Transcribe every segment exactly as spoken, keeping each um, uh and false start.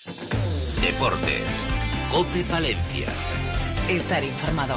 Deportes. COPE Palencia. Estar informado.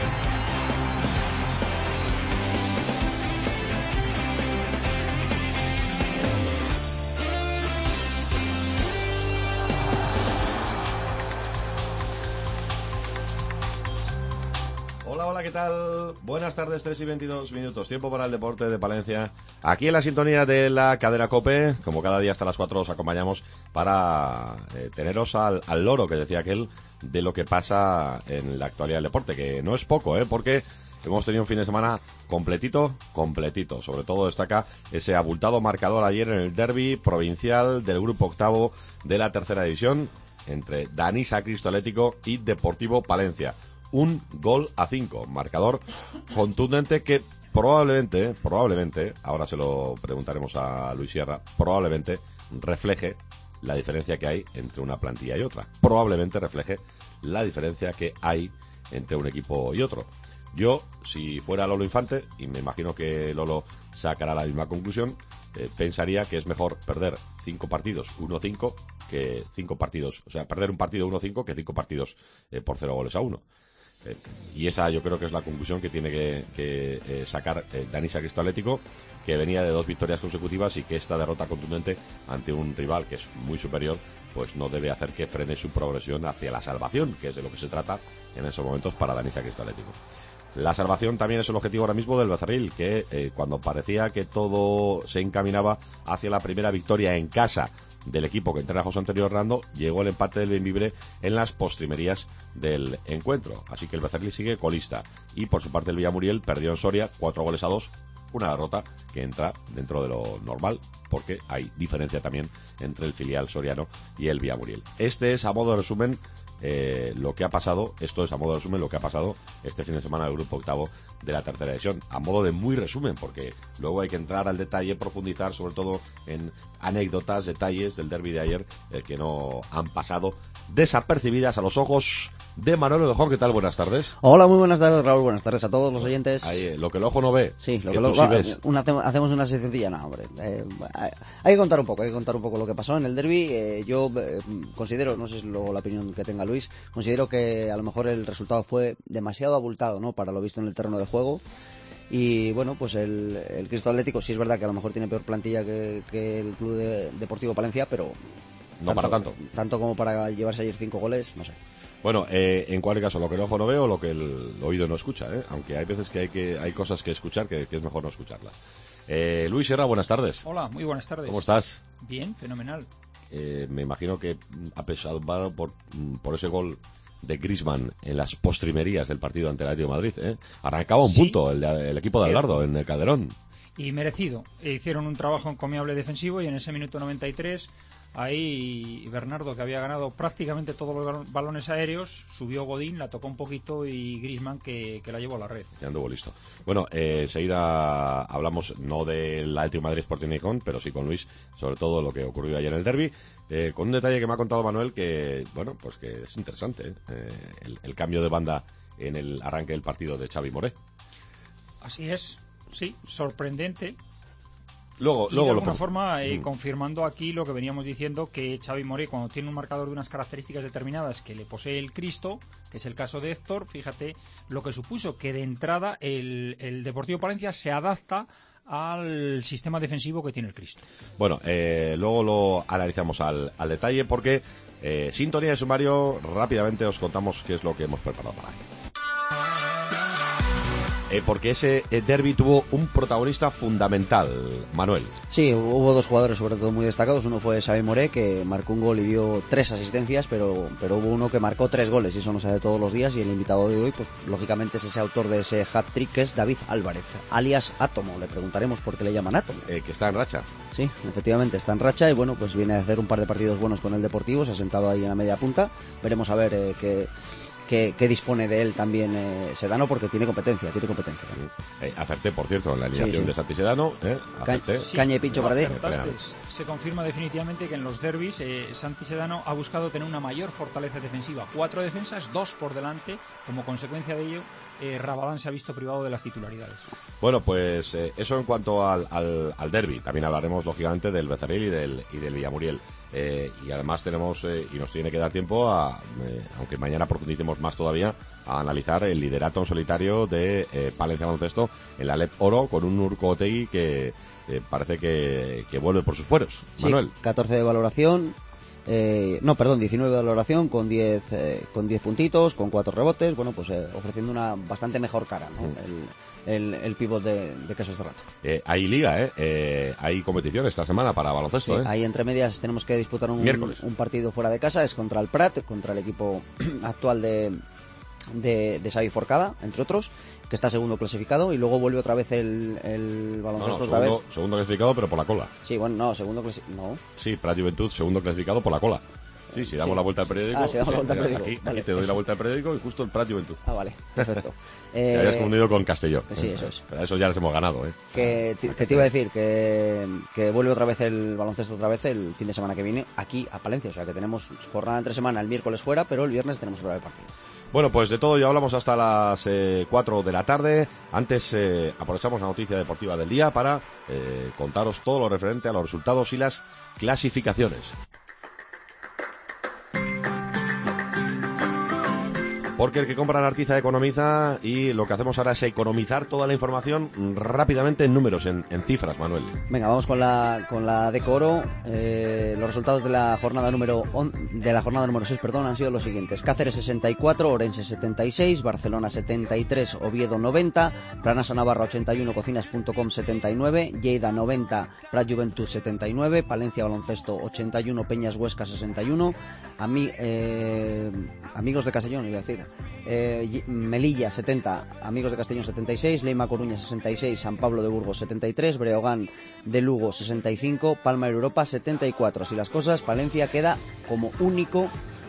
Hola, hola, ¿qué tal? Buenas tardes, tres y veintidós minutos, tiempo para el deporte de Palencia. Aquí en la sintonía de la cadena COPE, como cada día hasta las cuatro os acompañamos para eh, teneros al, al loro, que decía aquel, de lo que pasa en la actualidad del deporte, que no es poco, ¿eh? Porque hemos tenido un fin de semana completito, completito. Sobre todo destaca ese abultado marcador ayer en el derbi provincial del grupo octavo de la tercera división entre Danisa Cristo Atlético y Deportivo Palencia. Un gol a cinco, marcador contundente que probablemente, probablemente, ahora se lo preguntaremos a Luis Sierra, probablemente refleje la diferencia que hay entre una plantilla y otra. Probablemente refleje la diferencia que hay entre un equipo y otro. Yo, si fuera Lolo Infante, y me imagino que Lolo sacará la misma conclusión, eh, pensaría que es mejor perder cinco partidos uno cinco que cinco partidos, o sea, perder un partido uno cinco que cinco partidos eh, por cero goles a uno. Eh, y esa yo creo que es la conclusión que tiene que, que eh, sacar eh, Danisa Cristo Atlético, que venía de dos victorias consecutivas y que esta derrota contundente ante un rival que es muy superior pues no debe hacer que frene su progresión hacia la salvación, que es de lo que se trata en esos momentos para Danisa Cristo Atlético. La salvación también es el objetivo ahora mismo del Becerril, que eh, cuando parecía que todo se encaminaba hacia la primera victoria en casa del equipo que entrena José Antonio Hernando, llegó el empate del Bembibre en las postrimerías del encuentro. Así que el Becerril sigue colista. Y por su parte el Villamuriel perdió en Soria cuatro goles a dos. Una derrota que entra dentro de lo normal, porque hay diferencia también entre el filial soriano y el Villamuriel. Este es, a modo de resumen, eh, lo que ha pasado. Esto es, a modo de resumen, lo que ha pasado este fin de semana del grupo octavo de la tercera división. A modo de muy resumen, porque luego hay que entrar al detalle, profundizar sobre todo en anécdotas, detalles del derbi de ayer eh, que no han pasado desapercibidas a los ojos de Manuel Orejón. ¿Qué tal? Buenas tardes. Hola, muy buenas tardes, Raúl. Buenas tardes a todos los oyentes. Ahí, eh, lo que el ojo no ve. Sí, lo que, que lo, tú sí ves. Una, hacemos una sencilla, no, hombre. Eh, hay que contar un poco, hay que contar un poco lo que pasó en el derbi. Eh, yo eh, considero, no sé si luego la opinión que tenga Luis, considero que a lo mejor el resultado fue demasiado abultado, ¿no? Para lo visto en el terreno de juego. Y bueno, pues el, el Cristo Atlético sí es verdad que a lo mejor tiene peor plantilla que, que el Club de, Deportivo Palencia, pero no tanto, para tanto. Tanto como para llevarse ayer cinco goles, no sé. Bueno, eh, en cualquier caso, lo que el ojo no ve o lo que el oído no escucha, ¿eh? Aunque hay veces que hay que hay cosas que escuchar que, que es mejor no escucharlas. Eh, Luis Sierra, buenas tardes. Hola, muy buenas tardes. ¿Cómo estás? Bien, fenomenal. Eh, me imagino que ha pesado por, por ese gol de Griezmann en las postrimerías del partido ante el Atlético de Madrid, ¿eh? Arrancaba un Sí. punto el, el equipo de Algardo en el Calderón. Y merecido. E hicieron un trabajo encomiable defensivo y en ese minuto noventa y tres ahí Bernardo, que había ganado prácticamente todos los balones aéreos, subió Godín, la tocó un poquito y Griezmann que, que la llevó a la red. Ya anduvo listo. Bueno, eh, enseguida hablamos no del Atlético de Madrid Sporting Gijón, pero sí con Luis sobre todo lo que ocurrió ayer en el derbi. Eh, con un detalle que me ha contado Manuel que, bueno, pues que es interesante, ¿eh? Eh, el, el cambio de banda en el arranque del partido de Xavi Moré. Así es, sí, sorprendente. Luego, y luego de alguna lo... forma eh, mm. confirmando aquí lo que veníamos diciendo, que Xavi Moré, cuando tiene un marcador de unas características determinadas que le posee el Cristo, que es el caso de Héctor, fíjate lo que supuso que de entrada el, el Deportivo Palencia se adapta al sistema defensivo que tiene el Cristo. Bueno, eh, luego lo analizamos al, al detalle porque eh, sintonía de sumario, rápidamente os contamos qué es lo que hemos preparado para hoy. Eh, porque ese eh, derbi tuvo un protagonista fundamental, Manuel. Sí, hubo dos jugadores sobre todo muy destacados. Uno fue Xavi Moré, que marcó un gol y dio tres asistencias, pero, pero hubo uno que marcó tres goles, y eso no se hace todos los días. Y el invitado de hoy, pues lógicamente es ese autor de ese hat-trick, que es David Álvarez, alias Átomo. Le preguntaremos por qué le llaman Átomo. Eh, que está en racha. Sí, efectivamente está en racha y bueno, pues viene a hacer un par de partidos buenos con el Deportivo, se ha sentado ahí en la media punta. Veremos a ver eh, qué... Que, que dispone de él también eh, Sedano, porque tiene competencia, tiene competencia. Eh, acerté, por cierto, en la alineación sí, sí. de Santi Sedano. Eh, Ca sí, caña y pincho para ti. Se confirma definitivamente que en los derbis eh, Santi Sedano ha buscado tener una mayor fortaleza defensiva. Cuatro defensas, dos por delante. Como consecuencia de ello, eh, Rabadán se ha visto privado de las titularidades. Bueno, pues eh, eso en cuanto al, al, al derbi. También hablaremos, lógicamente, del Becerril y del, y del Villamuriel. Eh, y además tenemos, eh, y nos tiene que dar tiempo a, eh, aunque mañana profundicemos más todavía, a analizar el liderato en solitario de eh, Palencia Baloncesto en la L E P Oro, con un Urko Otegi que eh, parece que, que vuelve por sus fueros. Sí, Manuel. catorce de valoración. Eh, no, perdón, diecinueve de valoración con diez, eh, con diez puntitos, con cuatro rebotes, bueno, pues eh, ofreciendo una bastante mejor cara, ¿no? Mm. El, el, el pívot de, de Quesos Cerrato. Eh, hay liga, ¿eh? ¿eh? Hay competición esta semana para baloncesto, Sí, ¿eh? ahí entre medias tenemos que disputar un, un partido fuera de casa, es contra el Prat, contra el equipo actual de, de, de Xavi Forcada, entre otros, que está segundo clasificado, y luego vuelve otra vez el, el baloncesto no, no, otra segundo, vez. Segundo clasificado, pero por la cola. Sí, bueno, no, segundo clasificado, no. Sí, Prat Juventud, segundo clasificado por la cola. Sí, si damos sí. la vuelta al periódico. Ah, si damos sí, la vuelta al periódico. Aquí, vale, aquí te doy eso. la vuelta al periódico y justo el Prat Juventud. Ah, vale, perfecto. Te eh, habías confundido con Castelló. Sí, eso es. Pero a eso ya les hemos ganado, ¿eh? Que, te, que te iba a decir que, que vuelve otra vez el baloncesto otra vez el fin de semana que viene aquí a Palencia. O sea que tenemos jornada entre semana el miércoles fuera, pero el viernes tenemos otra vez partido. Bueno, pues de todo ya hablamos hasta las eh, cuatro de la tarde. Antes eh, aprovechamos la noticia deportiva del día para eh, contaros todo lo referente a los resultados y las clasificaciones. Porque el que compra en Artiza economiza, y lo que hacemos ahora es economizar toda la información rápidamente en números, en, en cifras, Manuel. Venga, vamos con la con la Decoro. Eh, los resultados de la jornada número on, de la jornada número seis, perdón, han sido los siguientes: Cáceres sesenta y cuatro, Orense setenta y seis, Barcelona setenta y tres, Oviedo noventa, Planasa Navarra ochenta y uno, cocinas punto com setenta y nueve, Lleida noventa, Prat Juventud setenta y nueve, Palencia Baloncesto ochenta y uno, Peñas Huesca sesenta y uno, Ami, eh, Amigos de Castellón, iba a decir. Eh, Melilla setenta, Amigos de Castellón setenta y seis, Leima Coruña sesenta y seis, San Pablo de Burgos setenta y tres, Breogán de Lugo sesenta y cinco, Palma de Europa setenta y cuatro. Así las cosas, Palencia queda como único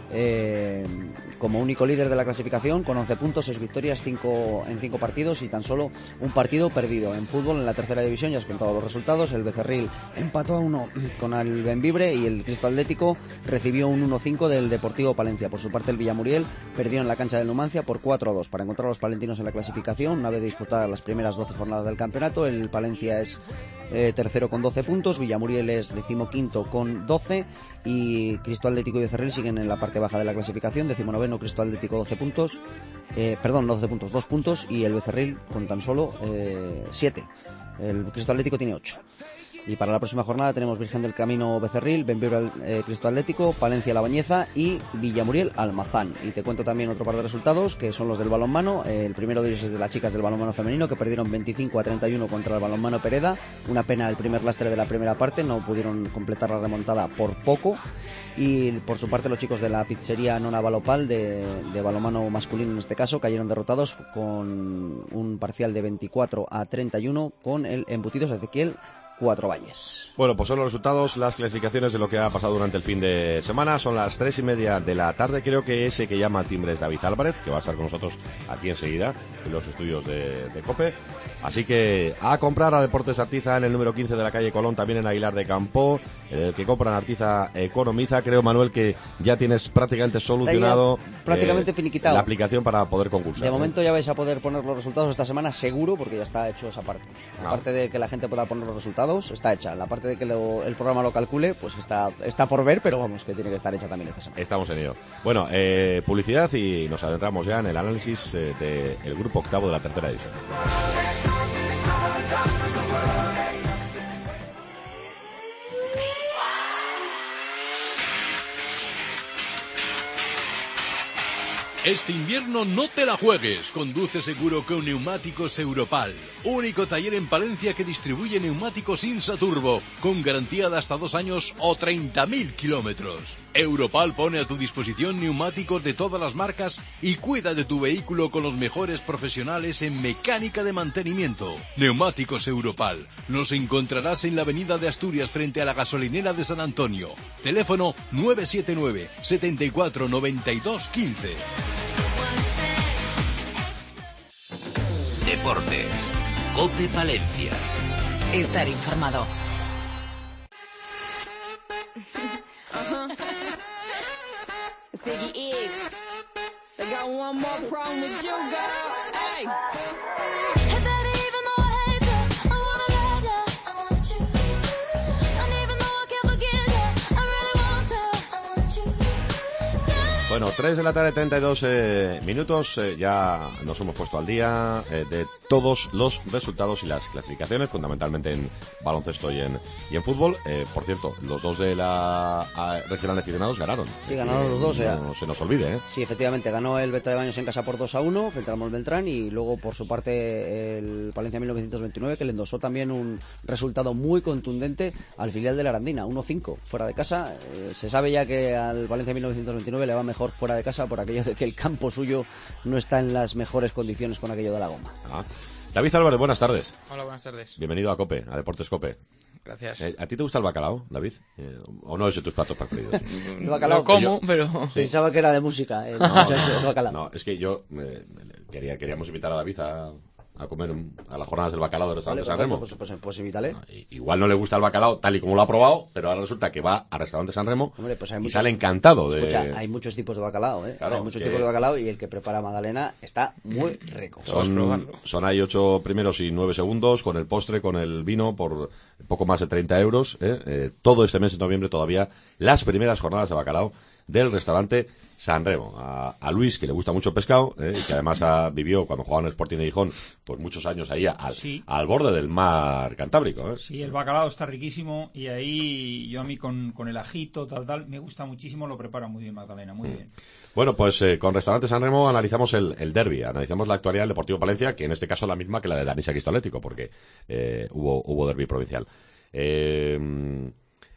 eh, como único líder de la clasificación con once puntos, seis victorias, cinco en cinco partidos y tan solo un partido perdido. En fútbol, en la tercera división, ya has contado los resultados: el Becerril empató a uno con el Bembibre y el Cristo Atlético recibió un uno cinco del Deportivo Palencia. Por su parte, el Villamuriel perdió en la cancha del Numancia por cuatro a dos. Para encontrar a los palentinos en la clasificación, una vez disputadas las primeras doce jornadas del campeonato, el Palencia es eh, tercero con doce puntos, Villamuriel es decimoquinto con doce y Cristo Atlético y Becerril siguen en la parte baja de la clasificación, decimonoveno Cristo Atlético doce puntos, eh, perdón, no doce puntos, dos puntos, y el Becerril con tan solo eh, siete. El Cristo Atlético tiene ocho. Y para la próxima jornada tenemos Virgen del Camino Becerril, Bembibre eh, Cristo Atlético, Palencia La Bañeza y Villamuriel Almazán. Y te cuento también otro par de resultados que son los del balonmano. Eh, el primero de ellos es de las chicas del balonmano femenino, que perdieron veinticinco a treinta y uno contra el balonmano Pereda. Una pena el primer lastre de la primera parte, no pudieron completar la remontada por poco. Y por su parte los chicos de la pizzería Nona Balopal de, de balonmano masculino en este caso cayeron derrotados con un parcial de veinticuatro a treinta y uno con el Embutidos Ezequiel Cuatro Valles. Bueno, pues son los resultados, las clasificaciones de lo que ha pasado durante el fin de semana. Son las tres y media de la tarde. Creo que ese que llama Timbres David Álvarez, que va a estar con nosotros aquí enseguida en los estudios de, de COPE. Así que a comprar a Deportes Artiza en el número quince de la calle Colón, también en Aguilar de Campo. El que compra en Artiza economiza. Creo, Manuel, que ya tienes prácticamente solucionado prácticamente eh, finiquitado la aplicación para poder concursar. De ¿eh? momento ya vais a poder poner los resultados esta semana seguro, porque ya está hecho esa parte. La Ah. parte de que la gente pueda poner los resultados está hecha. La parte de que lo, el programa lo calcule, pues está, está por ver, pero vamos, que tiene que estar hecha también esta semana. Estamos en ello. Bueno, eh, publicidad y nos adentramos ya en el análisis eh, del grupo octavo de la tercera división. Este invierno no te la juegues. Conduce seguro con Neumáticos Europal. Único taller en Palencia que distribuye neumáticos Insa Turbo, con garantía de hasta dos años o treinta mil kilómetros. Europal pone a tu disposición neumáticos de todas las marcas y cuida de tu vehículo con los mejores profesionales en mecánica de mantenimiento. Neumáticos Europal. Los encontrarás en la avenida de Asturias frente a la gasolinera de San Antonio. Teléfono nueve siete nueve, setenta y cuatro, noventa y dos, quince. Deportes. COPE Palencia. Estar informado. Ziggy X. I got one more problem with you, girl. Hey. Hey, baby, even though I hate you, I wanna love you. I want you. And even though I can't forget you, I really want Bueno, tres de la tarde, treinta y dos eh, minutos. Eh, ya nos hemos puesto al día eh, de todos los resultados y las clasificaciones, fundamentalmente en baloncesto y en, y en fútbol. Eh, por cierto, los dos de la a, regional de aficionados ganaron. Sí, ganaron los dos. No, no se nos olvide, ¿eh? Sí, efectivamente, ganó el Beta de Baños en casa por dos a uno frente al Mol Beltrán, y luego, por su parte, el Palencia mil novecientos veintinueve, que le endosó también un resultado muy contundente al filial de la Arandina, uno cinco, fuera de casa. Eh, se sabe ya que al Valencia mil novecientos veintinueve le va mejor fuera de casa por aquello de que el campo suyo no está en las mejores condiciones con aquello de la goma. Ah. David Álvarez, buenas tardes. Hola, buenas tardes. Bienvenido a COPE, a Deportes COPE. Gracias. Eh, ¿A ti te gusta el bacalao, David? Eh, ¿O no es de tus platos preferidos? El bacalao. Lo como, Yo- pero... Pensaba que era de música, el No, muchacho no, del bacalao. no, es que yo eh, quería, queríamos invitar a David a, a comer un- a las jornadas del bacalao del Vale, restaurante San Remo. pues, pues, pues invítale. I- Igual no le gusta el bacalao tal y como lo ha probado, pero ahora resulta que va al restaurante San Remo Hombre, pues hay y muchos- sale encantado de... Escucha, hay muchos tipos de bacalao, ¿eh? Claro, hay muchos que- tipos de bacalao, y el que prepara Magdalena está muy rico. Vamos a Son, probarlo. son ahí ocho primeros y nueve segundos, con el postre, con el vino, por poco más de treinta euros. ¿eh? Eh, todo este mes de noviembre todavía las primeras jornadas de bacalao del restaurante San Remo. A, a Luis, que le gusta mucho el pescado, ¿eh? y que además ha, vivió cuando jugaba en el Sporting de Gijón, pues muchos años ahí al, Sí. al borde del mar Cantábrico. ¿eh? Sí, el bacalao está riquísimo y ahí yo a mí con, con el ajito, tal, tal, me gusta muchísimo, lo prepara muy bien Magdalena, muy bien. Bueno, pues eh, con Restaurante San Remo analizamos el, el derbi, analizamos la actualidad del Deportivo Palencia, que en este caso es la misma que la de Danisa Cristo Atlético, porque eh, hubo, hubo derbi provincial. Eh,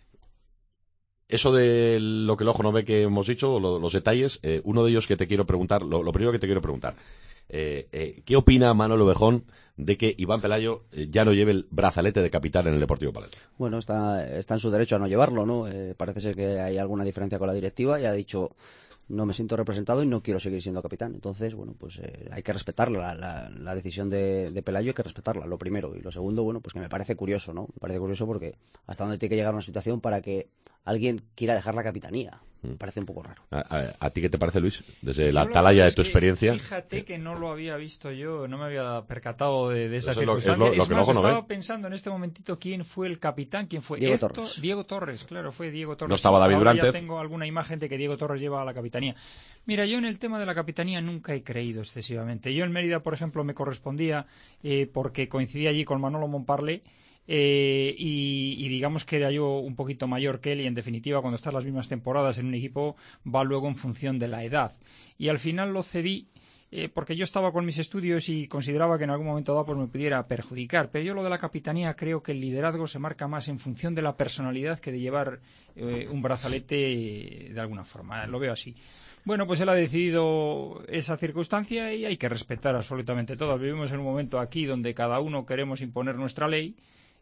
eso de lo que el ojo no ve que hemos dicho, lo- los detalles, eh, uno de ellos que te quiero preguntar, lo, lo primero que te quiero preguntar, eh, eh, ¿qué opina Manolo Bejón de que Iván Pelayo eh, ya no lleve el brazalete de capitán en el Deportivo Palencia? Bueno, está, está en su derecho a no llevarlo, ¿no? Eh, parece ser que hay alguna diferencia con la directiva y ha dicho: no me siento representado y no quiero seguir siendo capitán. Entonces, bueno, pues eh, hay que respetarla, la, la decisión de, de Pelayo hay que respetarla, lo primero. Y lo segundo, bueno, pues que me parece curioso, ¿no? Me parece curioso porque hasta dónde tiene que llegar una situación para que alguien quiera dejar la capitanía. Me parece un poco raro. ¿A, a- a ti qué te parece, Luis? Desde la Yo lo- atalaya de es tu que experiencia. Fíjate que no lo había visto yo, no me había percatado de, de esa Eso es lo- es circunstancia. lo- lo Es que más, luego no estaba ve. pensando en este momentito quién fue el capitán, quién fue Diego Héctor- Torres. Diego Torres, claro, fue Diego Torres. No estaba David Ahora Durantez. Ya tengo alguna imagen de que Diego Torres lleva a la capitanía. Mira, yo en el tema de la capitanía nunca he creído excesivamente. Yo en Mérida, por ejemplo, me correspondía eh, porque coincidí allí con Manolo Monparle. Eh, y, y digamos que era yo un poquito mayor que él, y en definitiva cuando estás las mismas temporadas en un equipo va luego en función de la edad, y al final lo cedí eh, porque yo estaba con mis estudios y consideraba que en algún momento dado pues me pudiera perjudicar, pero yo lo de la capitanía creo que el liderazgo se marca más en función de la personalidad que de llevar eh, un brazalete de alguna forma, lo veo así. Bueno, pues él ha decidido esa circunstancia y hay que respetar absolutamente todo. Vivimos en un momento aquí donde cada uno queremos imponer nuestra ley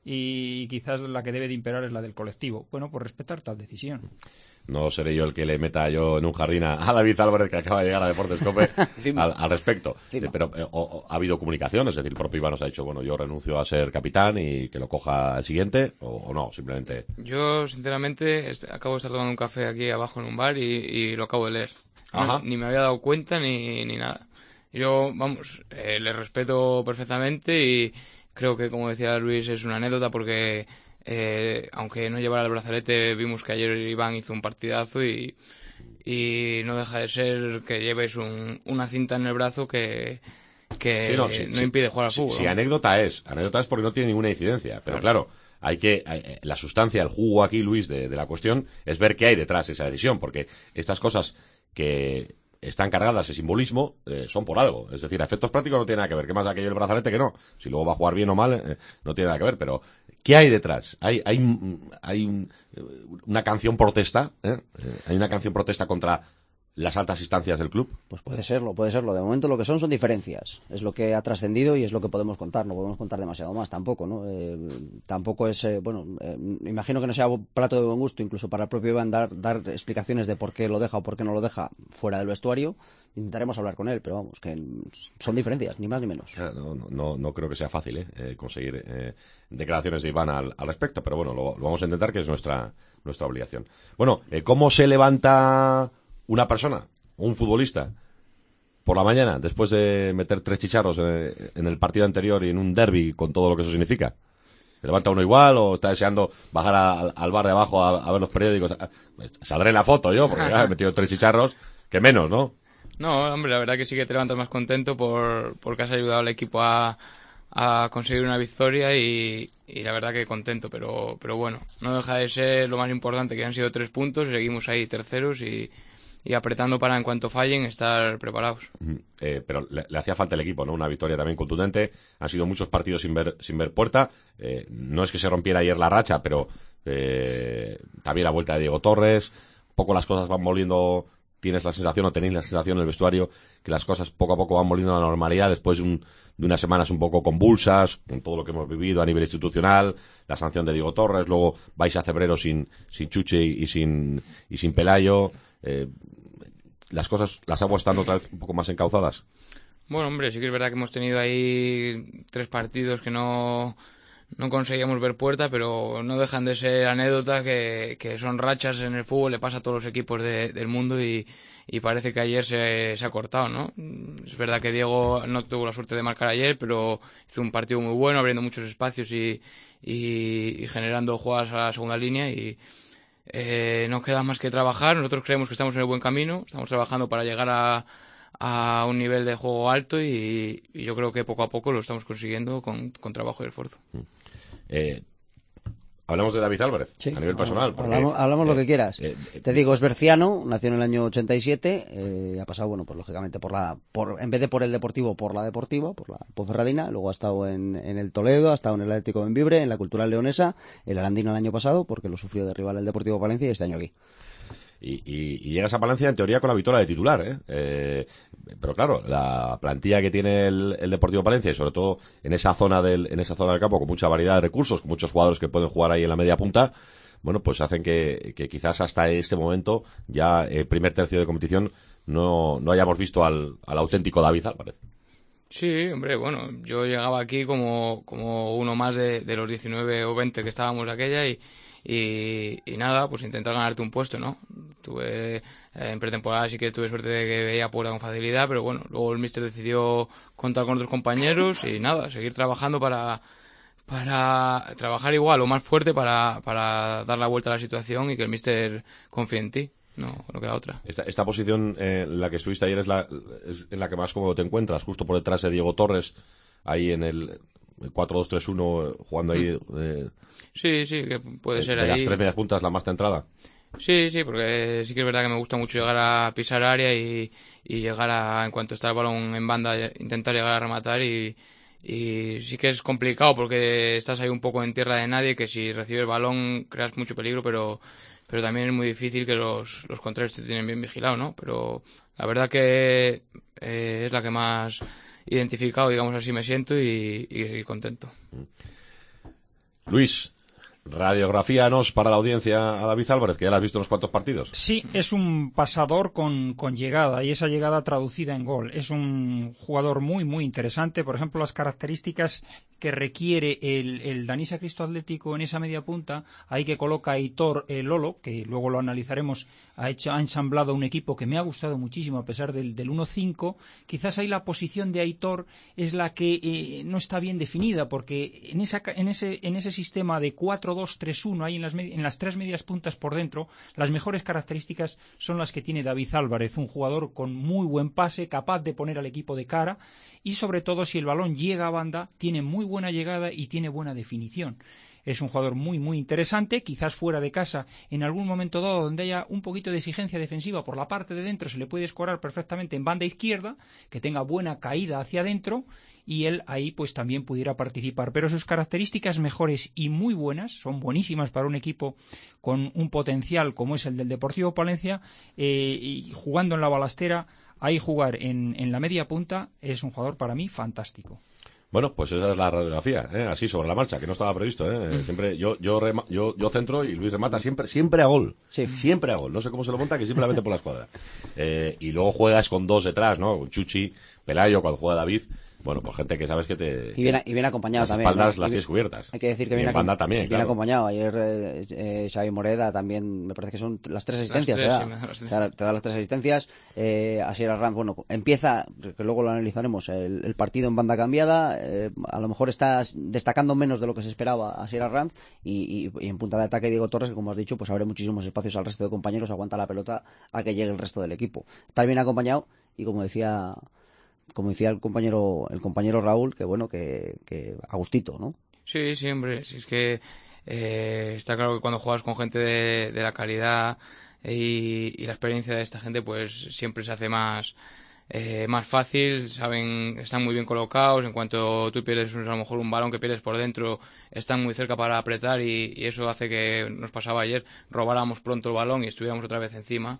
y quizás la que debe de imperar es la del colectivo. Bueno, pues respetar tal decisión. No seré yo el que le meta yo en un jardín a, a David Álvarez, que acaba de llegar a Deportes Cope, al, al respecto. Encima. Eh, pero eh, o- o- ha habido comunicación, es decir, el propio Iván nos ha dicho, bueno, yo renuncio a ser capitán y que lo coja el siguiente, o, o no, simplemente... Yo, sinceramente, est- acabo de estar tomando un café aquí abajo en un bar y, y lo acabo de leer. No- Ajá. ni me había dado cuenta ni, ni nada. Yo, vamos, eh, le respeto perfectamente y creo que, como decía Luis, es una anécdota porque, eh, aunque no llevara el brazalete, vimos que ayer Iván hizo un partidazo y, y no deja de ser que lleves un- una cinta en el brazo que, que Sí, no, sí, sí. impide jugar al Sí, fútbol. sí, ¿no? anécdota es, anécdota es porque no tiene ninguna incidencia, pero claro, hay que, hay- la sustancia, el jugo aquí, Luis, de, de la cuestión, es ver qué hay detrás de esa decisión, porque estas cosas que están cargadas de simbolismo eh, son por algo, es decir, a efectos prácticos no tiene nada que ver, que más da que lleve el brazalete que no, si luego va a jugar bien o mal, eh, no tiene nada que ver, pero ¿qué hay detrás? Hay, hay, un- hay un- una canción protesta, ¿eh? Eh, hay una canción protesta contra las altas instancias del club. Pues puede serlo, puede serlo. De momento lo que son son diferencias. Es lo que ha trascendido y es lo que podemos contar. No podemos contar demasiado más tampoco, ¿no? Eh, tampoco es, eh, bueno, eh, me imagino que no sea plato de buen gusto incluso para el propio Iván dar, dar explicaciones de por qué lo deja o por qué no lo deja fuera del vestuario. Intentaremos hablar con él, pero vamos, que son diferencias, ni más ni menos. Ah, No, no, no, no creo que sea fácil ¿eh? Eh, conseguir eh, declaraciones de Iván al, al respecto, pero bueno, lo, lo vamos a intentar, que es nuestra, nuestra obligación. Bueno, eh, ¿cómo se levanta una persona, un futbolista, por la mañana, después de meter tres chicharros eh, en el partido anterior y en un derbi con todo lo que eso significa? ¿Se levanta uno igual o está deseando bajar a- al bar de abajo a, a ver los periódicos? Ah, saldré en la foto yo, porque ya he metido tres chicharros. que menos, ¿no? No, hombre, la verdad que sí que te levantas más contento por porque has ayudado al equipo a, a conseguir una victoria y, y la verdad que contento, pero pero bueno, no deja de ser lo más importante, que han sido tres puntos, seguimos ahí terceros y, y apretando para en cuanto fallen estar preparados. Eh, pero le, le hacía falta el equipo, ¿no? Una victoria también contundente, han sido muchos partidos sin ver sin ver puerta, eh, no es que se rompiera ayer la racha, pero eh, también la vuelta de Diego Torres, poco las cosas van volviendo. Tienes la sensación o tenéis la sensación en el vestuario que las cosas poco a poco van volviendo a la normalidad después de, un, de unas semanas un poco convulsas, con todo lo que hemos vivido a nivel institucional, la sanción de Diego Torres, luego vais a febrero sin, sin Chuche y, y sin y sin Pelayo, eh, las cosas, las aguas están otra vez un poco más encauzadas. Bueno, hombre, sí que es verdad que hemos tenido ahí tres partidos que no no conseguíamos ver puerta, pero no dejan de ser anécdotas que, que son rachas en el fútbol, le pasa a todos los equipos de, del mundo y, y parece que ayer se, se ha cortado, ¿no? Es verdad que Diego no tuvo la suerte de marcar ayer, pero hizo un partido muy bueno, abriendo muchos espacios y, y, y generando jugadas a la segunda línea y eh, no queda más que trabajar. Nosotros creemos que estamos en el buen camino, estamos trabajando para llegar a a un nivel de juego alto y, y yo creo que poco a poco lo estamos consiguiendo con, con trabajo y esfuerzo. Eh, hablamos de David Álvarez, sí, a nivel personal. Porque, hablamos hablamos eh, lo que quieras. Eh, eh, Te digo, es berciano, nació en el año ochenta y siete, eh, ha pasado, bueno, pues lógicamente por la, por, en vez de por el Deportivo, por la Deportiva, por la Ponferradina, luego ha estado en, en el Toledo, ha estado en el Atlético de Bembibre, en la Cultural Leonesa, el Arandino el año pasado, porque lo sufrió de rival el Deportivo Palencia y este año aquí. Y, y, y llegas a Palencia en teoría con la victoria de titular, ¿eh? Eh, pero claro, la plantilla que tiene el, el Deportivo Palencia y sobre todo en esa zona del en esa zona del campo con mucha variedad de recursos, con muchos jugadores que pueden jugar ahí en la media punta, bueno, pues hacen que, que quizás hasta este momento ya el primer tercio de competición no, no hayamos visto al, al auténtico David Álvarez. Sí, hombre, bueno, yo llegaba aquí como, como uno más de, de los diecinueve o veinte que estábamos aquella y Y, y nada, pues intentar ganarte un puesto, ¿no? Tuve, eh, en pretemporada sí que tuve suerte de que veía puerta con facilidad, pero bueno, luego el míster decidió contar con otros compañeros y nada, seguir trabajando para, para trabajar igual o más fuerte para, para dar la vuelta a la situación y que el míster confíe en ti. No, no queda otra. Esta, esta posición eh, en la que estuviste ayer es la, es en la que más cómodo te encuentras, justo por detrás de Diego Torres, ahí en el... el cuatro dos tres uno jugando ahí eh, sí, sí, que puede de, ser de ahí. las tres medias puntas la más centrada. Sí, sí, porque sí que es verdad que me gusta mucho llegar a pisar área y, y llegar a, en cuanto está el balón en banda, intentar llegar a rematar y, y sí que es complicado porque estás ahí un poco en tierra de nadie, que si recibes el balón creas mucho peligro, pero pero también es muy difícil que los, los contrarios te tienen bien vigilado, ¿no? Pero la verdad que eh, es la que más identificado, digamos así, me siento y, y, y contento. Luis, radiografíanos para la audiencia a David Álvarez, que ya lo has visto en unos cuantos partidos. Sí, es un pasador con, con llegada y esa llegada traducida en gol. Es un jugador muy, muy interesante. Por ejemplo, las características que requiere el, el Danisa Cristo Atlético en esa media punta, ahí que coloca a Aitor eh, Lolo, que luego lo analizaremos, ha hecho, ha ensamblado un equipo que me ha gustado muchísimo a pesar del, del uno cinco. Quizás ahí la posición de Aitor es la que eh, no está bien definida, porque en, esa, en, ese, en ese sistema de cuatro dos tres uno, ahí en las, en las tres medias puntas por dentro, las mejores características son las que tiene David Álvarez, un jugador con muy buen pase, capaz de poner al equipo de cara y sobre todo si el balón llega a banda, tiene muy buena llegada y tiene buena definición. Es un jugador muy, muy interesante, quizás fuera de casa, en algún momento dado donde haya un poquito de exigencia defensiva por la parte de dentro, se le puede escorar perfectamente en banda izquierda, que tenga buena caída hacia adentro, y él ahí pues también pudiera participar. Pero sus características mejores y muy buenas, son buenísimas para un equipo con un potencial como es el del Deportivo Palencia, eh, y jugando en la balastera, ahí jugar en, en la media punta, es un jugador para mí fantástico. Bueno, pues esa es la radiografía, ¿eh? Así sobre la marcha, que no estaba previsto, ¿eh? Siempre yo yo rema, yo yo centro y Luis remata siempre siempre a gol, sí. siempre a gol. No sé cómo se lo monta, que siempre la mete por la escuadra. Eh, y luego juegas con dos detrás, ¿no? Con Chuchi, Pelayo, cuando juega David. Bueno, pues gente que sabes que te... Y viene, y viene acompañado las también. espaldas ¿no? las Y- tienes cubiertas. Hay que decir que Y viene, en banda acom- también, viene claro. acompañado. Ayer eh, eh, Xavi Moreda también, me parece que son las tres asistencias. tres, te da. sí, me da las tres. Te da- te da las tres asistencias. Eh, Asier Arranz, bueno, empieza, que luego lo analizaremos, el, el partido en banda cambiada. Eh, a lo mejor está destacando menos de lo que se esperaba Asier Arranz. Y, y, y en punta de ataque Diego Torres, que como has dicho, pues abre muchísimos espacios al resto de compañeros, aguanta la pelota a que llegue el resto del equipo. Está bien acompañado y como decía... como decía el compañero el compañero Raúl, que bueno, que, que a gustito, ¿no? Sí, sí, hombre, si es que eh, está claro que cuando juegas con gente de, de la calidad y, y la experiencia de esta gente, pues siempre se hace más eh, más fácil, saben, están muy bien colocados, en cuanto tú pierdes a lo mejor un balón que pierdes por dentro, están muy cerca para apretar y, y eso hace que nos pasaba ayer, robáramos pronto el balón y estuviéramos otra vez encima.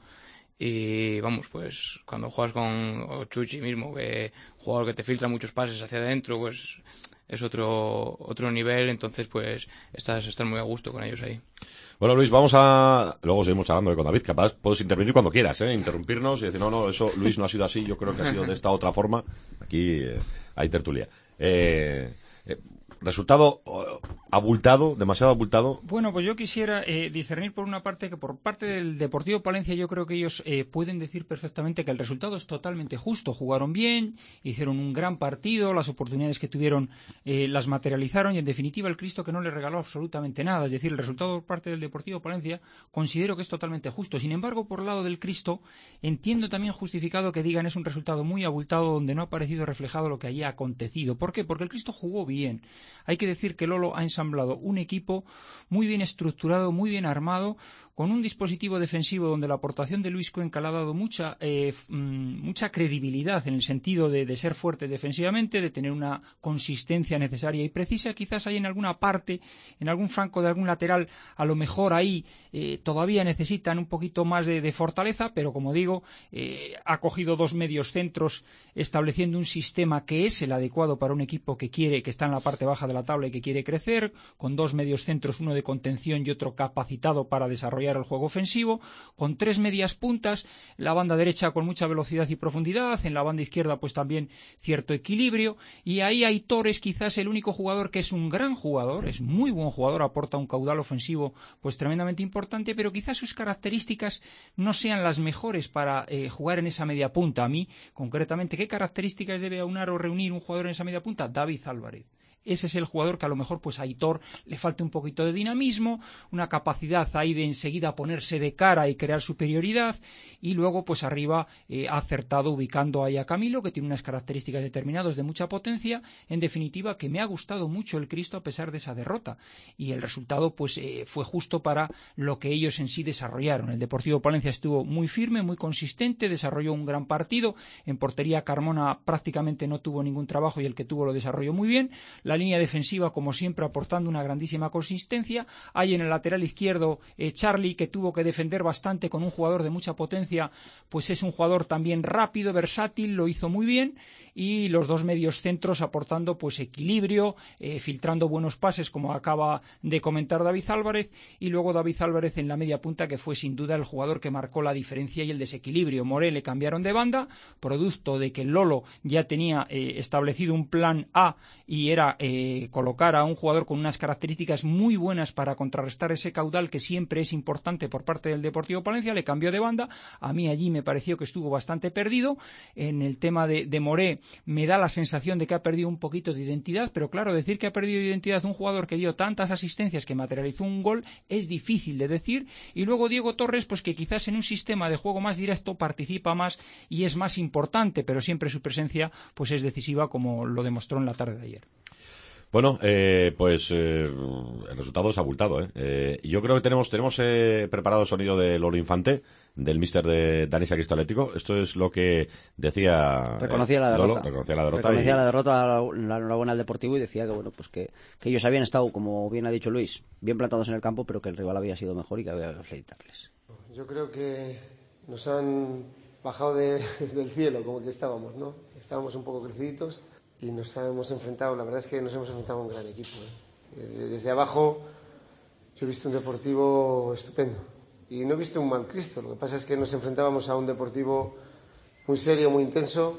Y vamos, pues cuando juegas con o Chuchi mismo, que jugador que te filtra muchos pases hacia adentro, pues es otro otro nivel, entonces pues estás, estás muy a gusto con ellos ahí. Bueno, Luis, vamos a... Luego seguimos hablando con David. Capaz puedes intervenir cuando quieras, ¿eh? Interrumpirnos y decir, no, no, eso, Luis, no ha sido así. Yo creo que ha sido de esta otra forma. Aquí eh, hay tertulia. Eh, eh, resultado oh, abultado, demasiado abultado. Bueno, pues yo quisiera eh, discernir por una parte que por parte del Deportivo Palencia yo creo que ellos eh, pueden decir perfectamente que el resultado es totalmente justo. Jugaron bien, hicieron un gran partido, las oportunidades que tuvieron eh, las materializaron y en definitiva el Cristo que no les regaló absolutamente nada. Es decir, el resultado por parte del Deportivo Palencia considero que es totalmente justo. Sin embargo, por el lado del Cristo entiendo también justificado que digan es un resultado muy abultado donde no ha aparecido reflejado lo que allí ha acontecido. ¿Por qué? Porque el Cristo jugó bien. Hay que decir que Lolo ha ensamblado un equipo muy bien estructurado, muy bien armado, con un dispositivo defensivo donde la aportación de Luis Cuenca le ha dado mucha eh, mucha credibilidad en el sentido de, de ser fuertes defensivamente, de tener una consistencia necesaria y precisa. Quizás hay en alguna parte, en algún flanco de algún lateral, a lo mejor ahí eh, todavía necesitan un poquito más de, de fortaleza, pero como digo, eh, ha cogido dos medios centros estableciendo un sistema que es el adecuado para un equipo que quiere, que está en la parte baja de la tabla y que quiere crecer, con dos medios centros, uno de contención y otro capacitado para desarrollar el juego ofensivo, con tres medias puntas, la banda derecha con mucha velocidad y profundidad, en la banda izquierda pues también cierto equilibrio, y ahí Aitor es quizás el único jugador que es un gran jugador, es muy buen jugador, aporta un caudal ofensivo pues tremendamente importante, pero quizás sus características no sean las mejores para eh, jugar en esa media punta. A mí, concretamente, ¿qué características debe aunar o reunir un jugador en esa media punta? David Álvarez. Ese es el jugador que a lo mejor pues a Aitor le falta un poquito de dinamismo, una capacidad ahí de enseguida ponerse de cara y crear superioridad, y luego pues arriba eh, ha acertado ubicando ahí a Camilo, que tiene unas características determinadas de mucha potencia. En definitiva, que me ha gustado mucho el Cristo a pesar de esa derrota, y el resultado pues eh, fue justo para lo que ellos en sí desarrollaron. El Deportivo Palencia estuvo muy firme, muy consistente, desarrolló un gran partido. En portería Carmona prácticamente no tuvo ningún trabajo y el que tuvo lo desarrolló muy bien. La La línea defensiva, como siempre, aportando una grandísima consistencia. Hay en el lateral izquierdo eh, Charlie, que tuvo que defender bastante con un jugador de mucha potencia, pues es un jugador también rápido, versátil, lo hizo muy bien. Y los dos medios centros aportando pues equilibrio, eh, filtrando buenos pases, como acaba de comentar David Álvarez, y luego David Álvarez en la media punta, que fue sin duda el jugador que marcó la diferencia y el desequilibrio. Moré le cambiaron de banda, producto de que Lolo ya tenía eh, establecido un plan A y era eh, colocar a un jugador con unas características muy buenas para contrarrestar ese caudal que siempre es importante por parte del Deportivo Palencia. Le cambió de banda. A mí allí me pareció que estuvo bastante perdido. En el tema de, de Moré me da la sensación de que ha perdido un poquito de identidad, pero claro, decir que ha perdido identidad un jugador que dio tantas asistencias, que materializó un gol, es difícil de decir. Y luego Diego Torres, pues que quizás en un sistema de juego más directo participa más y es más importante, pero siempre su presencia pues es decisiva, como lo demostró en la tarde de ayer. Bueno, eh, pues eh, el resultado es abultado. ¿eh? Eh, yo creo que tenemos tenemos eh, preparado el sonido de Lolo Infante, del míster de Danisa Cristo Atlético. Esto es lo que decía Reconocía eh, la derrota. Lolo, reconocía la derrota. Reconocía y... la derrota, la, la enhorabuena al Deportivo, y decía que bueno pues que, que ellos habían estado, como bien ha dicho Luis, bien plantados en el campo, pero que el rival había sido mejor y que había que felicitarles. Yo creo que nos han bajado de, del cielo, como que estábamos, ¿no? Estábamos un poco creciditos y nos hemos enfrentado, la verdad es que nos hemos enfrentado a un gran equipo. ¿eh? Desde abajo yo he visto un Deportivo estupendo y no he visto un mal Cristo. Lo que pasa es que nos enfrentábamos a un Deportivo muy serio, muy intenso,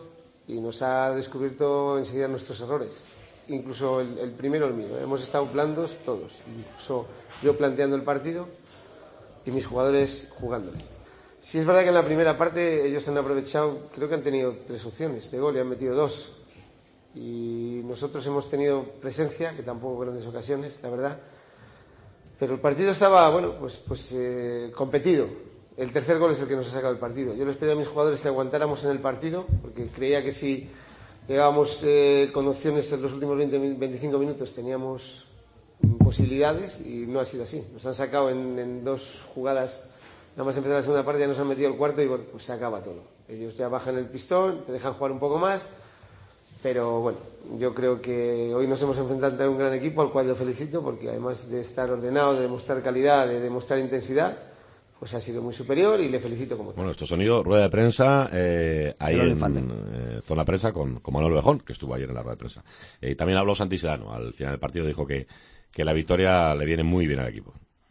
y nos ha descubierto enseguida nuestros errores. Incluso el, el primero el mío. Hemos estado blandos todos, incluso yo planteando el partido y mis jugadores jugándole. Sí es verdad que en la primera parte ellos han aprovechado, creo que han tenido tres opciones de gol y han metido dos. Y nosotros hemos tenido presencia, que tampoco grandes ocasiones, la verdad. Pero el partido estaba, bueno, pues, pues eh, competido. El tercer gol es el que nos ha sacado el partido. Yo les pedí a mis jugadores que aguantáramos en el partido, porque creía que si llegábamos eh, con opciones en los últimos veinte, veinticinco minutos teníamos posibilidades, y no ha sido así. Nos han sacado en, en dos jugadas, nada más empezar la segunda parte, ya nos han metido el cuarto y bueno, pues se acaba todo. Ellos ya bajan el pistón, te dejan jugar un poco más. Pero bueno, yo creo que hoy nos hemos enfrentado ante un gran equipo al cual yo felicito, porque además de estar ordenado, de demostrar calidad, de demostrar intensidad, pues ha sido muy superior y le felicito como tal. Bueno, esto sonido, rueda de prensa, eh, ahí en eh, zona prensa con, con Manuel Bejón, que estuvo ayer en la rueda de prensa. Eh, también habló Santi Sedano, al final del partido dijo que, que la victoria le viene muy bien al equipo.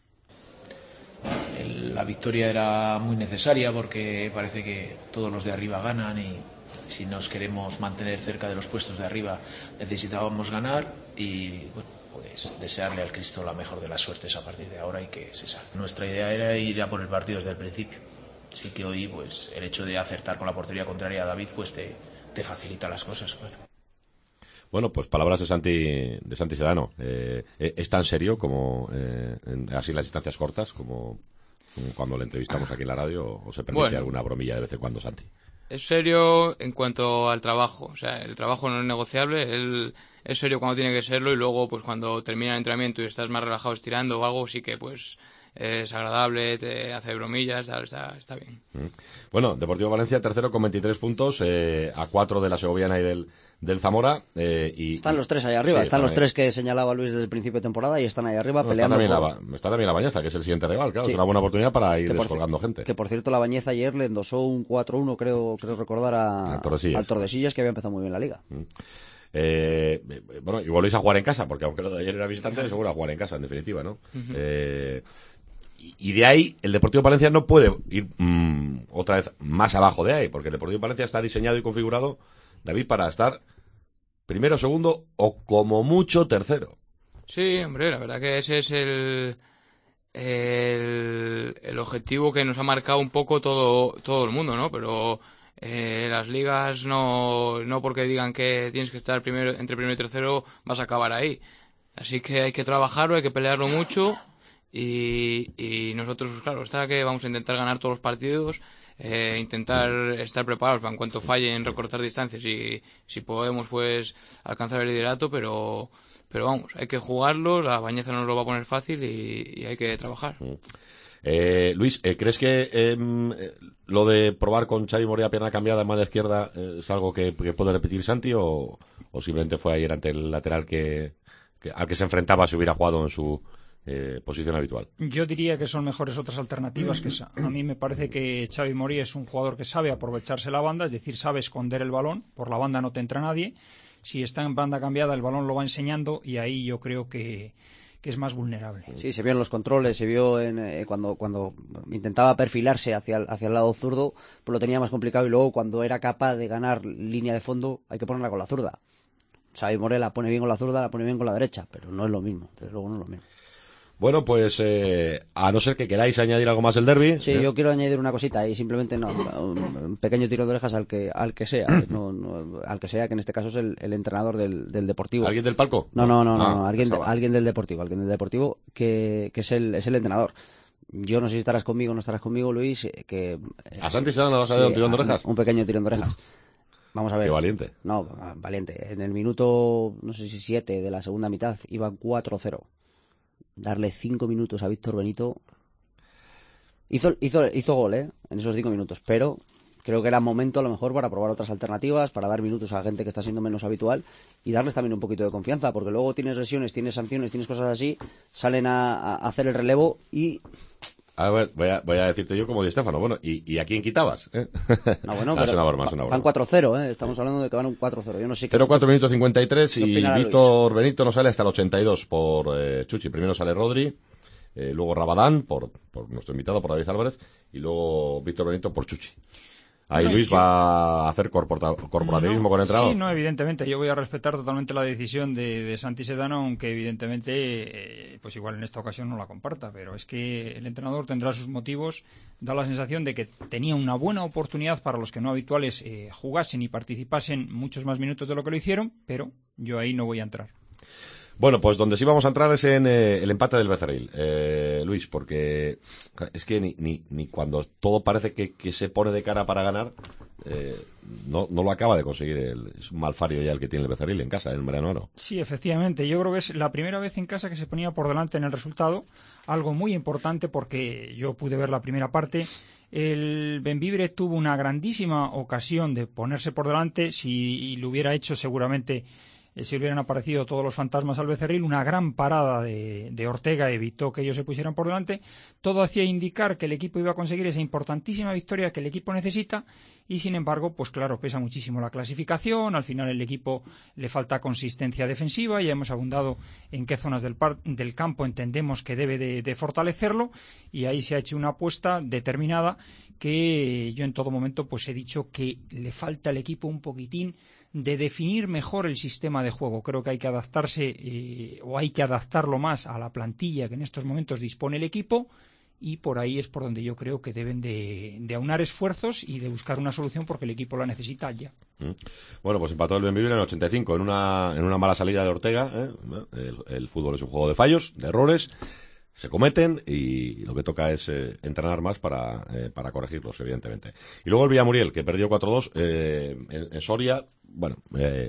La victoria era muy necesaria porque parece que todos los de arriba ganan y si nos queremos mantener cerca de los puestos de arriba necesitábamos ganar y bueno, pues desearle al Cristo la mejor de las suertes a partir de ahora y que se salve. Nuestra idea era ir a por el partido desde el principio. Así que hoy pues el hecho de acertar con la portería contraria a David pues te, te facilita las cosas, claro. Bueno, pues palabras de Santi, de Santi Sedano. Eh, ¿Es tan serio como eh, en, así las distancias cortas como cuando le entrevistamos aquí en la radio, o se permite bueno, alguna bromilla de vez en cuando, Santi? Es serio en cuanto al trabajo, o sea, el trabajo no es negociable, él es serio cuando tiene que serlo y luego pues cuando termina el entrenamiento y estás más relajado estirando o algo, sí que pues es agradable, te hace bromillas, tal, está, está bien. Bueno, Deportivo Valencia tercero con veintitrés puntos, eh, a cuatro de la Segoviana y del, del Zamora. Eh, y, están y, los tres ahí arriba, sí, están los ahí. tres que señalaba Luis desde el principio de temporada y están ahí arriba no, peleando. Está también, por... la, está también la Bañeza, que es el siguiente rival, claro, sí. Es una buena oportunidad para ir que descolgando por, gente. Que por cierto la Bañeza ayer le endosó un cuatro uno, creo, creo recordar a, al Tordesillas. al Tordesillas, que había empezado muy bien la liga. Mm. Eh, bueno, y volvéis a jugar en casa, porque aunque lo de ayer era visitante, seguro a jugar en casa, en definitiva, ¿no? Uh-huh. Eh, y de ahí el Deportivo Palencia no puede ir mmm, otra vez más abajo de ahí, porque el Deportivo Palencia está diseñado y configurado, David, para estar primero, segundo o como mucho tercero. Sí, hombre, la verdad que ese es el el, el objetivo que nos ha marcado un poco todo todo el mundo, ¿no? Pero eh, las ligas no no porque digan que tienes que estar primero entre primero y tercero vas a acabar ahí. Así que hay que trabajarlo, hay que pelearlo mucho. Y, y nosotros, claro, está que vamos a intentar ganar todos los partidos, eh, intentar estar preparados para en cuanto falle en recortar distancias y si podemos pues alcanzar el liderato, pero pero vamos, hay que jugarlo, la Bañeza no nos lo va a poner fácil y, y hay que trabajar. Eh, Luis, eh, ¿crees que eh, lo de probar con Xavi Moria pierna cambiada en mano izquierda eh, es algo que, que puede repetir Santi o, o simplemente fue ayer ante el lateral que, que al que se enfrentaba si hubiera jugado en su Eh, posición habitual? Yo diría que son mejores otras alternativas que esa. A mí me parece que Xavi Morí es un jugador que sabe aprovecharse la banda, es decir, sabe esconder el balón, por la banda no te entra nadie, si está en banda cambiada el balón lo va enseñando y ahí yo creo que, que es más vulnerable. Sí, se vio en los controles, se vio en, eh, cuando, cuando intentaba perfilarse hacia el, hacia el lado zurdo, pues lo tenía más complicado y luego cuando era capaz de ganar línea de fondo hay que ponerla con la zurda. Xavi Morí la pone bien con la zurda, la pone bien con la derecha, pero no es lo mismo, desde luego no es lo mismo. Bueno, pues eh, a no ser que queráis añadir algo más el derbi. Sí, ¿eh? Yo quiero añadir una cosita y simplemente no, un, un pequeño tiro de orejas al que al que sea, no, no, al que sea, que en este caso es el, el entrenador del, del Deportivo. ¿Alguien del palco? No, no, no, no, ah, no alguien, de, alguien del Deportivo, alguien del Deportivo que, que es el es el entrenador. Yo no sé si estarás conmigo o no estarás conmigo, Luis, que... ¿A Santi Sedano le vas a dar sí, un tirón de orejas? Un pequeño tirón de orejas. Vamos a ver. Qué valiente. No, valiente. En el minuto, no sé si siete de la segunda mitad, iban cuatro cero. Darle cinco minutos a Víctor Benito. Hizo, hizo, hizo gol, ¿eh? En esos cinco minutos, pero creo que era momento a lo mejor para probar otras alternativas, para dar minutos a gente que está siendo menos habitual y darles también un poquito de confianza, porque luego tienes lesiones, tienes sanciones, tienes cosas así, salen a, a hacer el relevo y... A ver, voy a, voy a decirte yo como Di Stéfano, bueno, ¿y, y a quién quitabas? ¿Eh? No, bueno, no, pero es una broma, es una broma. Van cuatro cero, ¿eh? Estamos hablando de que van un cuatro cero. Yo no sé cero cuatro minutos cincuenta y tres y Víctor Benito no sale hasta el ochenta y dos por eh, Chuchi. Primero sale Rodri, eh, luego Rabadán por, por nuestro invitado, por David Álvarez, y luego Víctor Benito por Chuchi. Ahí No, Luis yo- va a hacer corporta- corporativismo No, con el entrenador. Sí, no, evidentemente. Yo voy a respetar totalmente la decisión de, de Santi Sedano, aunque evidentemente, eh, pues igual en esta ocasión no la comparta. Pero es que el entrenador tendrá sus motivos. Da la sensación de que tenía una buena oportunidad para los que no habituales eh, jugasen y participasen muchos más minutos de lo que lo hicieron, pero yo ahí no voy a entrar. Bueno, pues donde sí vamos a entrar es en eh, el empate del Becerril, eh, Luis, porque es que ni, ni, ni cuando todo parece que, que se pone de cara para ganar, eh, no, no lo acaba de conseguir. El, es un malfario ya el que tiene el Becerril en casa, el Mariano. Sí, efectivamente. Yo creo que es la primera vez en casa que se ponía por delante en el resultado. Algo muy importante porque yo pude ver la primera parte. El Bembibre tuvo una grandísima ocasión de ponerse por delante. Si lo hubiera hecho, seguramente eh, si hubieran aparecido todos los fantasmas al Becerril. Una gran parada de, de Ortega evitó que ellos se pusieran por delante. Todo hacía indicar que el equipo iba a conseguir esa importantísima victoria que el equipo necesita. Y sin embargo, pues claro, pesa muchísimo la clasificación. Al final el equipo le falta consistencia defensiva. Ya hemos abundado en qué zonas del, par del campo entendemos que debe de, de fortalecerlo. Y ahí se ha hecho una apuesta determinada que yo en todo momento pues he dicho que le falta al equipo un poquitín de definir mejor el sistema de juego. Creo que hay que adaptarse eh, o hay que adaptarlo más a la plantilla que en estos momentos dispone el equipo. Y por ahí es por donde yo creo que deben de, de aunar esfuerzos y de buscar una solución porque el equipo la necesita ya. Mm. Bueno, pues empató el Bembibre en el ochenta y cinco en una, en una mala salida de Ortega. ¿eh? El, el fútbol es un juego de fallos, de errores, se cometen y lo que toca es eh, entrenar más para, eh, para corregirlos, evidentemente. Y luego el Villamuriel, que perdió cuatro dos eh, en, en Soria. Bueno, eh,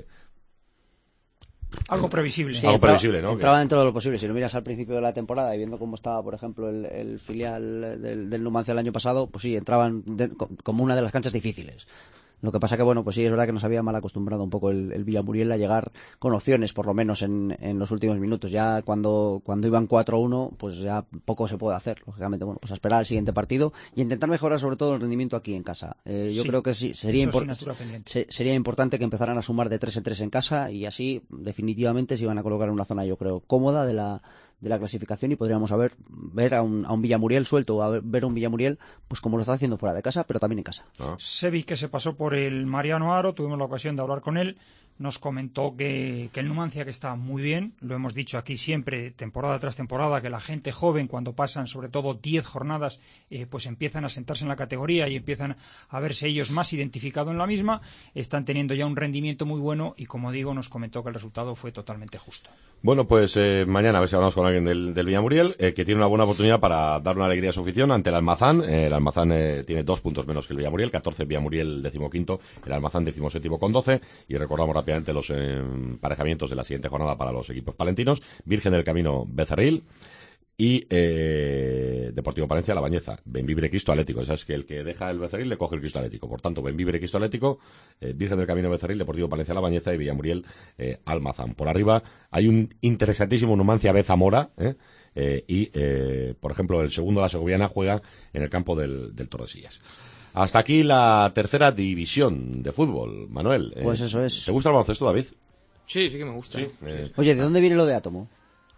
Algo previsible. Sí, algo entraba, previsible, ¿no? entraba dentro de lo posible. Si lo miras al principio de la temporada y viendo cómo estaba, por ejemplo, el, el filial del, del Numancia el año pasado, pues sí, entraban de, como una de las canchas difíciles. Lo que pasa que, bueno, pues sí, es verdad que nos había mal acostumbrado un poco el, el Villamuriel a llegar con opciones, por lo menos en, en los últimos minutos. Ya cuando, cuando iban cuatro uno, pues ya poco se puede hacer, lógicamente. Bueno, pues a esperar al siguiente partido y intentar mejorar sobre todo el rendimiento aquí en casa. Eh, yo Sí, creo que sí, sería, eso es impor asignatura pendiente. se, sería importante que empezaran a sumar de tres en tres en casa y así definitivamente se iban a colocar en una zona, yo creo, cómoda de la de la clasificación y podríamos haber, ver a un, a un Villamuriel suelto, a ver, ver a un Villamuriel pues como lo está haciendo fuera de casa, pero también en casa. Ah. Sevi, que se pasó por el Mariano Aro, tuvimos la ocasión de hablar con él, nos comentó que, que el Numancia que está muy bien, lo hemos dicho aquí siempre, temporada tras temporada, que la gente joven cuando pasan sobre todo diez jornadas, eh, pues empiezan a sentarse en la categoría y empiezan a verse ellos más identificados en la misma, están teniendo ya un rendimiento muy bueno y como digo, nos comentó que el resultado fue totalmente justo. Bueno, pues eh, mañana a ver si hablamos con alguien del, del Villamuriel, eh, que tiene una buena oportunidad para dar una alegría a su afición ante el Almazán. Eh, el Almazán eh, tiene dos puntos menos que el Villamuriel, catorce Villamuriel decimoquinto, el Almazán decimoséptimo con doce. Y recordamos rápidamente los eh, emparejamientos de la siguiente jornada para los equipos palentinos. Virgen del Camino Becerril y eh, Deportivo Palencia La Bañeza. Bembibre Cristo Atlético. Sabes que el que deja el Becerril le coge el Cristo Atlético. Por tanto, Bembibre Cristo Atlético, eh, Virgen del Camino Becerril, Deportivo Palencia La Bañeza y Villamuriel eh, Almazán. Por arriba hay un interesantísimo Numancia B Zamora, ¿eh? Eh, y, eh, por ejemplo, el segundo, la segoviana, juega en el campo del, del Tordesillas. Hasta aquí la tercera división de fútbol, Manuel. Eh, Pues eso es. ¿Te gusta el baloncesto, David? Sí, sí que me gusta. Sí. Eh, Oye, ¿de dónde viene lo de Átomo?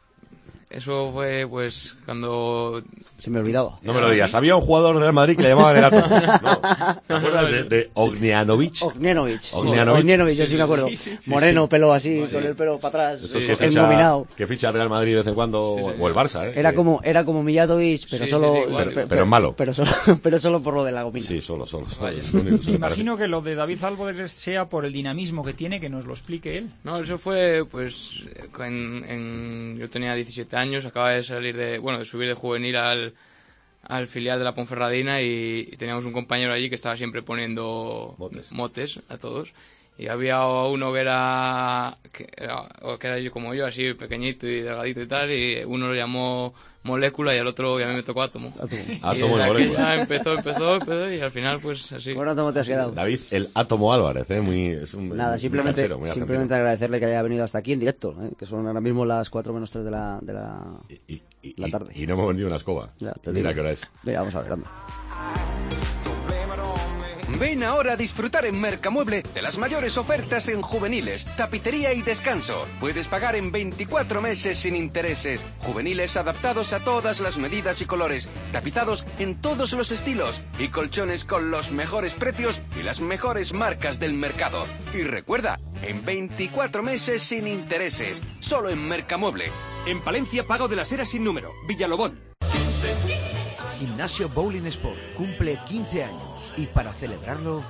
Eso fue, pues, cuando... Se me olvidaba. no me lo digas. Había un jugador del Real Madrid que le llamaban el Átomo. No. ¿Te acuerdas de, de Ognianovic? Ognianovic. Ognianovic. Ognianovic, yo sí, me acuerdo. sí, sí, sí, Moreno, sí. pelo así, Sí. con el pelo para atrás, Estos Sí, que sí. ficha, engominado. que ficha el Real Madrid de vez en cuando, Sí, sí. o el Barça, ¿eh? Era Que- como, era como Mijatovic, pero Sí, solo, sí, sí, igual, pero, igual. Pero malo. pero solo, pero solo por lo de la gomina. Sí, solo, solo. solo. Vaya. Es lo único que se Me me parece. imagino que lo de David Álvarez sea por el dinamismo que tiene, que nos lo explique él. No, eso fue, pues, en, en- yo tenía diecisiete años, acababa de salir de, bueno, de subir de juvenil al, al filial de la Ponferradina y, y teníamos un compañero allí que estaba siempre poniendo Motes. motes a todos. Y había uno que era, que era, o que era yo como yo, así pequeñito y delgadito y tal, y uno lo llamó Molécula y al otro ya me tocó Átomo. Átomo. Y Átomo desde y aquí Molécula. ya empezó, empezó, empezó y al final pues así. Con Átomo te has quedado. David, el Átomo Álvarez, ¿eh? Muy, es un, Nada, muy simplemente, canchero, muy simplemente argentino. agradecerle que haya venido hasta aquí en directo, ¿eh? Que son ahora mismo las cuatro menos tres de la, de la... Y, y- y- la tarde. y no hemos vendido una escoba. Ya, te Mira digo. qué hora es. Mira, vamos a ver, anda. Ven ahora a disfrutar en Mercamueble de las mayores ofertas en juveniles, tapicería y descanso. Puedes pagar en veinticuatro meses sin intereses. Juveniles adaptados a todas las medidas y colores, tapizados en todos los estilos y colchones con los mejores precios y las mejores marcas del mercado. Y recuerda, en veinticuatro meses sin intereses, solo en Mercamueble. En Palencia, Pago de las Heras sin número, Villalobón. Gimnasio Bowling Sport cumple quince años y para celebrarlo...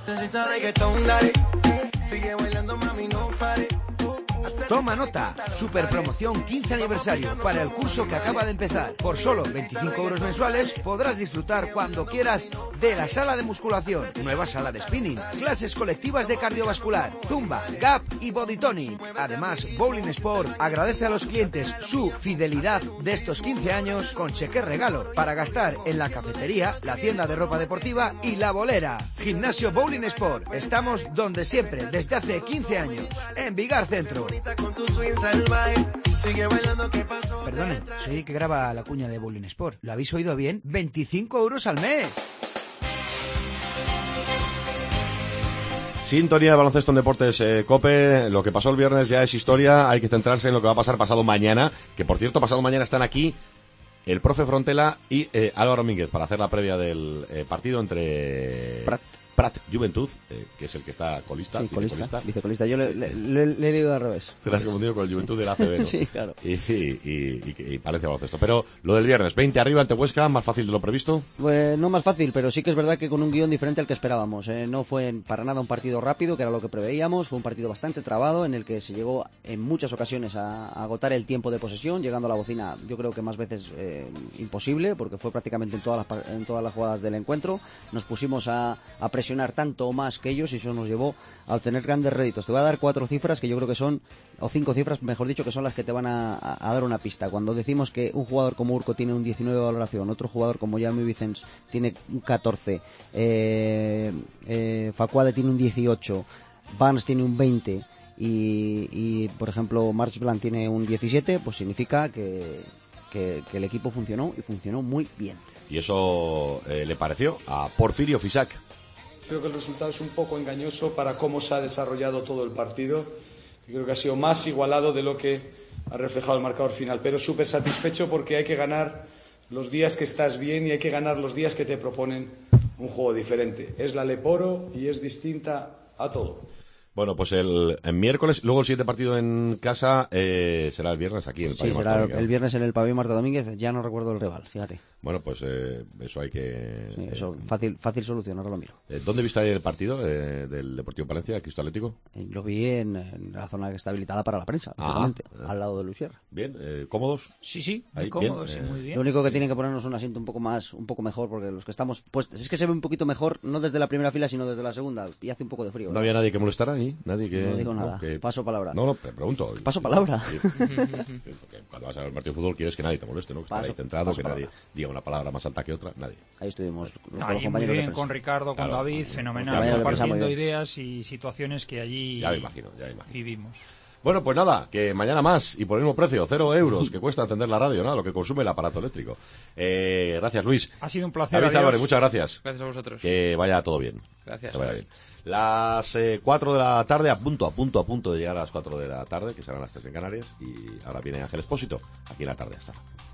Toma nota, super promoción quince aniversario para el curso que acaba de empezar. Por solo veinticinco euros mensuales podrás disfrutar cuando quieras de la sala de musculación, nueva sala de spinning, clases colectivas de cardiovascular, zumba, gap y body tonic. Además, Bowling Sport agradece a los clientes su fidelidad de estos quince años con cheque regalo para gastar en la cafetería, la tienda de ropa deportiva y la bolera. Gimnasio Bowling Sport, estamos donde siempre desde hace quince años, en Vigar Centro. Perdonen, soy el que graba la cuña de Bowling Sport. ¿Lo habéis oído bien? veinticinco euros al mes. Sintonía de baloncesto en Deportes eh, COPE. Lo que pasó el viernes ya es historia. Hay que centrarse en lo que va a pasar pasado mañana. Que por cierto, pasado mañana están aquí el profe Frontela y eh, Álvaro Mínguez para hacer la previa del eh, partido entre Prat. Prat Juventud, eh, que es el que está colista, Sí, colista, vicecolista. vicecolista. Yo le, le, le, le he leído al revés. Te lo has confundido con el Juventud del A C B, ¿no? Sí, claro. Y, y, y, y, y Palencia Baloncesto. Pero lo del viernes, veinte arriba ante Huesca, más fácil de lo previsto. Pues no más fácil, pero sí que es verdad que con un guión diferente al que esperábamos. ¿eh? No fue para nada un partido rápido, que era lo que preveíamos. Fue un partido bastante trabado, en el que se llegó en muchas ocasiones a, a agotar el tiempo de posesión, llegando a la bocina, yo creo que más veces eh, imposible, porque fue prácticamente en todas las, en todas las jugadas del encuentro. Nos pusimos a, a presionar tanto o más que ellos y eso nos llevó a obtener grandes réditos. Te voy a dar cuatro cifras que yo creo que son, o cinco cifras, mejor dicho, que son las que te van a, a, a dar una pista. Cuando decimos que un jugador como Urco tiene un diecinueve de valoración, otro jugador como Jaume Vicens tiene un catorce, eh, eh, Facuade tiene un dieciocho, Barnes tiene un veinte y, y por ejemplo, March Blanc tiene un diecisiete, pues significa que, que, que el equipo funcionó y funcionó muy bien. Y eso eh, le pareció a Porfirio Fisac. Creo que el resultado es un poco engañoso para cómo se ha desarrollado todo el partido. Yo creo que ha sido más igualado de lo que ha reflejado el marcador final, pero súper satisfecho porque hay que ganar los días que estás bien y hay que ganar los días que te proponen un juego diferente. Es la Leporo y es distinta a todo. Bueno, pues el, el miércoles, luego el siguiente partido en casa eh, será el viernes aquí en el Sí, Pabellón será Marta Domínguez. el viernes en el Pabellón Marta Domínguez, ya no recuerdo el rival, fíjate. Bueno, pues eh, eso hay que... Sí, eso, eh, fácil, fácil solución, ahora lo miro. eh, ¿Dónde viste ayer el partido eh, del Deportivo Palencia, el Cristo Atlético? Eh, Lo vi en, en la zona que está habilitada para la prensa, prácticamente, al lado de Luis Sierra. Bien, eh, ¿cómodos? Sí, sí, muy Ahí, cómodos bien, y eh, muy bien. Lo único que tienen que ponernos un asiento un poco más, un poco mejor, porque los que estamos puestos, es que se ve un poquito mejor, no desde la primera fila, sino desde la segunda, y hace un poco de frío. ¿No ¿verdad? había nadie que molestara ahí? ¿Nadie que...? No digo nada, que- paso palabra. No, no, te pregunto. Paso palabra. Sí, porque cuando vas a ver el partido de fútbol quieres que nadie te moleste, ¿no? Que estés Paso- ahí centrado, paso que nadie palabra. diga una palabra más alta que otra, nadie. Ahí estuvimos con los Ahí muy compañeros de bien, prensa. con Ricardo, con Claro. David, Ya fenomenal, me lo compartiendo pensaba yo. ideas y situaciones que allí Ya me imagino, ya me imagino. vivimos. Bueno, pues nada, que mañana más y por el mismo precio, cero euros, que cuesta encender la radio, nada, lo que consume el aparato eléctrico. Eh, gracias, Luis. Ha sido un placer. David adiós. Álvarez, muchas gracias. Gracias a vosotros. Que vaya todo bien. Gracias. Que vaya bien. Las eh, cuatro de la tarde, a punto, a punto, a punto de llegar a las cuatro de la tarde, que serán las tres en Canarias, y ahora viene Ángel Expósito, aquí en la tarde. Hasta ahora.